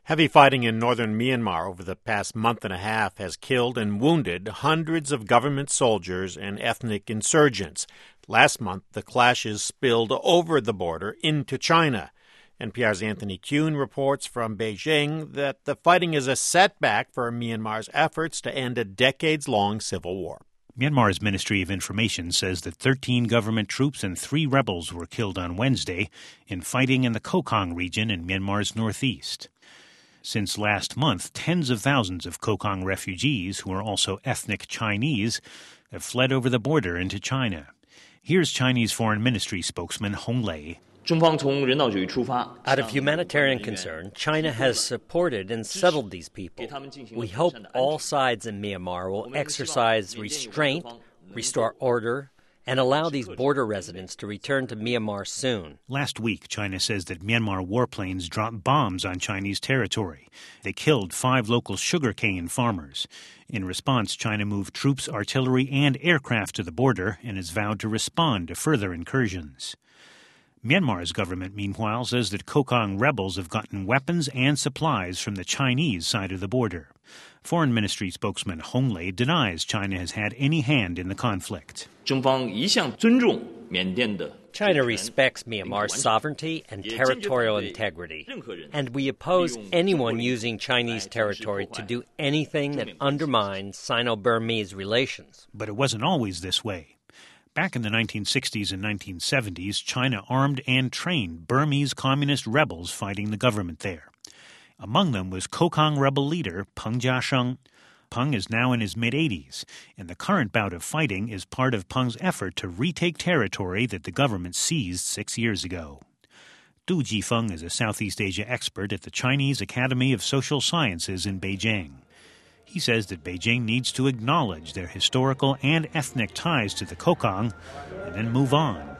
Heavy fighting in northern Myanmar over the past month and a half has killed and wounded hundreds of government soldiers and ethnic insurgents. Last month, the clashes spilled over the border into China. NPR's Anthony Kuhn reports from Beijing that the fighting is a setback for Myanmar's efforts to end a decades-long civil war. Myanmar's Ministry of Information says that 13 government troops and 3 rebels were killed on Wednesday in fighting in the Kokang region in Myanmar's northeast. Since last month, tens of thousands of Kokang refugees, who are also ethnic Chinese, have fled over the border into China. Here's Chinese Foreign Ministry spokesman Hong Lei. Out of humanitarian concern, China has supported and settled these people. We hope all sides in Myanmar will exercise restraint, restore order, and allow these border residents to return to Myanmar soon. Last week, China says that Myanmar warplanes dropped bombs on Chinese territory. They killed 5 local sugarcane farmers. In response, China moved troops, artillery, and aircraft to the border and has vowed to respond to further incursions. Myanmar's government, meanwhile, says that Kokang rebels have gotten weapons and supplies from the Chinese side of the border. Foreign Ministry spokesman Hong Lei denies China has had any hand in the conflict. China respects Myanmar's sovereignty and territorial integrity, and we oppose anyone using Chinese territory to do anything that undermines Sino-Burmese relations. But it wasn't always this way. Back in the 1960s and 1970s, China armed and trained Burmese communist rebels fighting the government there. Among them was Kokang rebel leader Peng Jiasheng. Peng is now in his mid-80s, and the current bout of fighting is part of Peng's effort to retake territory that the government seized 6 years ago. Du Jifeng is a Southeast Asia expert at the Chinese Academy of Social Sciences in Beijing. He says that Beijing needs to acknowledge their historical and ethnic ties to the Kokang and then move on.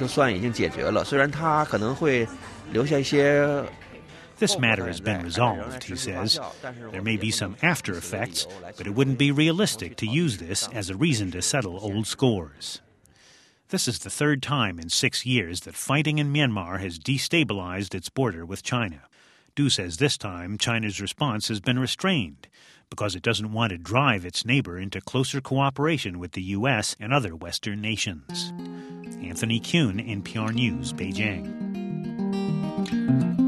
This matter has been resolved, he says. There may be some after effects, but it wouldn't be realistic to use this as a reason to settle old scores. This is the 3rd time in 6 years that fighting in Myanmar has destabilized its border with China. Du says this time China's response has been restrained because it doesn't want to drive its neighbor into closer cooperation with the U.S. and other Western nations. Anthony Kuhn, NPR News, Beijing.